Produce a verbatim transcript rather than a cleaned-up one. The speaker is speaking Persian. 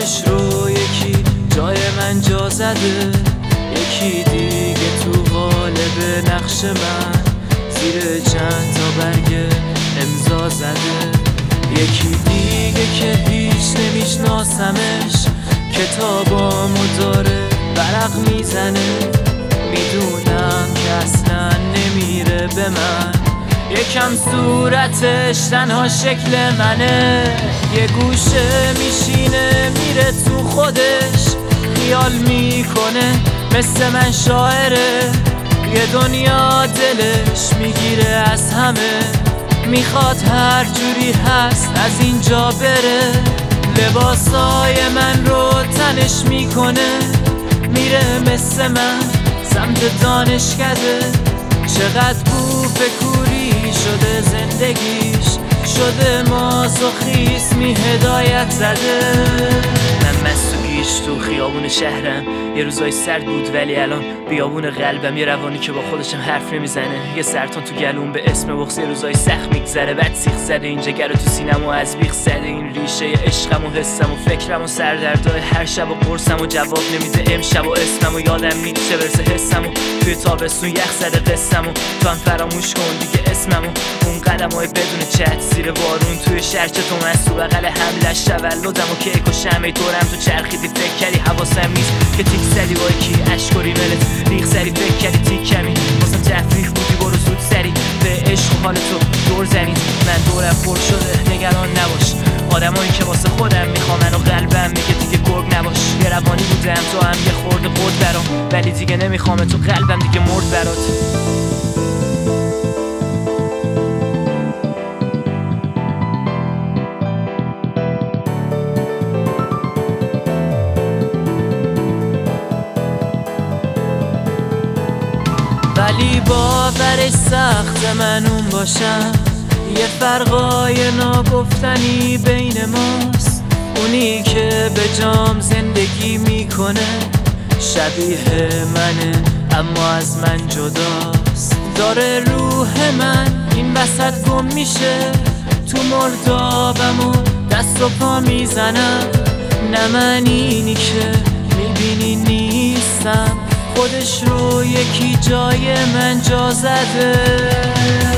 خودش رو یکی جای من جا زده، یکی دیگه تو قالب نقش من زیر چند تا برگ امضا زده، یکی دیگه که هیچ نمیشناسمش کتابامو داره برق میزنه، میدونم که اصلا نمیره به من، یکم صورتش تنها شکل منه، یه گوشه میشینه میره تو خودش خیال میکنه مثل من شاعره، یه دنیا دلش میگیره از همه، میخواد هر جوری هست از اینجا بره، لباسای من رو تنش میکنه، میره مثل من سمت دانشکده، چقدر بوف کوری شده زندگیش، شده مازوخیسمی هدایت زده. من مستوگیش تو خیابون شهرم، یه روزای سرد بود ولی الان بیابون قلبم، یه روانی که با خودشم حرف نمیزنه، یه سرطان تو گلوم به اسم بغض، یه روزای سخت میگذره بعد سیخ زده این جگر تو سینم و از بیخ زده، این ریشه عشقم و حسم و فکرم و سردردای هر شب و قرصم و جواب نمیده امشب و اسمم و یادم میشه برسه حسم و توی تابستون یخ زده قسم و تو هم فراموش کن دیگه اسمم و اون قدم های بدون چت زیر بارون توی شرچه تو من تو بغل حملش تولدم و کیک و شمع دورم تو چرخیدی فکر کردی حواسم نیست که تیک زدی با کی اشکاری ملت ریخ سری فکر کردی تیک کمی واسم تفریح بودی برو زود سری به عشق و حال تو دور زنید، من دورم پر شده نگران نباش، آدمایی که واسه خودم میخوامن و قلبم میگه دیگه گرگ نباش، یه روانی بودم تو هم یه خورده خود برام ولی دیگه نمیخوام تو قلبم دیگه مرد برات. ولی باورش سخت من اون باشم، یه فرقای ناگفتنی بین ماست، اونی که به جام زندگی میکنه شبیه منه اما از من جداست، داره روح من این وسط گم میشه تو مردابم و دست و پا میزنم، نه من اینی که میبینی نیستم، خودش رو یکی جای من جا زده.